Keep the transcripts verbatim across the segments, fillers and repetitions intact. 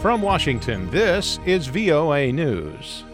From Washington, this is V O A News.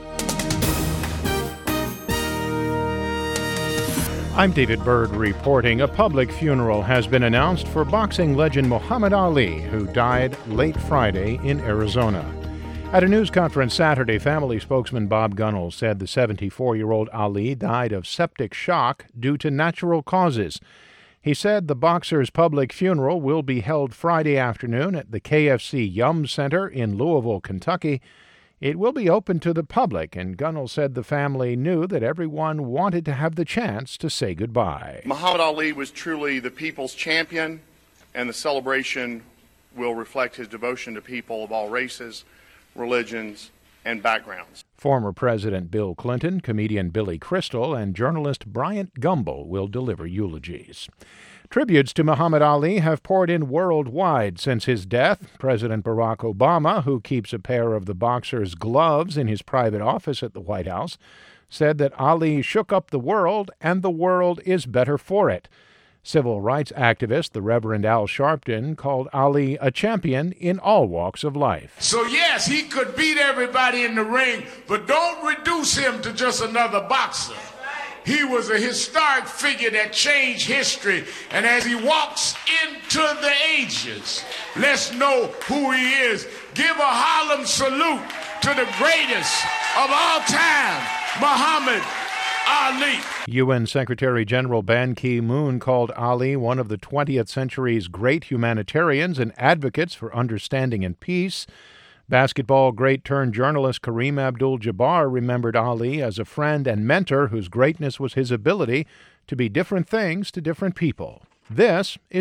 I'm David Byrd reporting. A public funeral has been announced for boxing legend Muhammad Ali, who died late Friday in Arizona. At a news conference Saturday, family spokesman Bob Gunnell said the seventy-four-year-old Ali died of septic shock due to natural causes. He said the boxer's public funeral will be held Friday afternoon at the K F C Yum Center in Louisville, Kentucky. It will be open to the public, and Gunnell said the family knew that everyone wanted to have the chance to say goodbye. Muhammad Ali was truly the people's champion, and the celebration will reflect his devotion to people of all races, religions, and backgrounds. Former President Bill Clinton, comedian Billy Crystal, and journalist Bryant Gumbel will deliver eulogies. Tributes to Muhammad Ali have poured in worldwide since his death. President Barack Obama, who keeps a pair of the boxer's gloves in his private office at the White House, said that Ali shook up the world and the world is better for it. Civil rights activist, the Reverend Al Sharpton, called Ali a champion in all walks of life. So yes, he could beat everybody in the ring, but don't reduce him to just another boxer. He was a historic figure that changed history, and as he walks into the ages, let's know who he is. Give a Harlem salute to the greatest of all time, Muhammad Ali. U N Secretary General Ban Ki-moon called Ali one of the twentieth century's great humanitarians and advocates for understanding and peace. Basketball great turned journalist Kareem Abdul-Jabbar remembered Ali as a friend and mentor whose greatness was his ability to be different things to different people. This is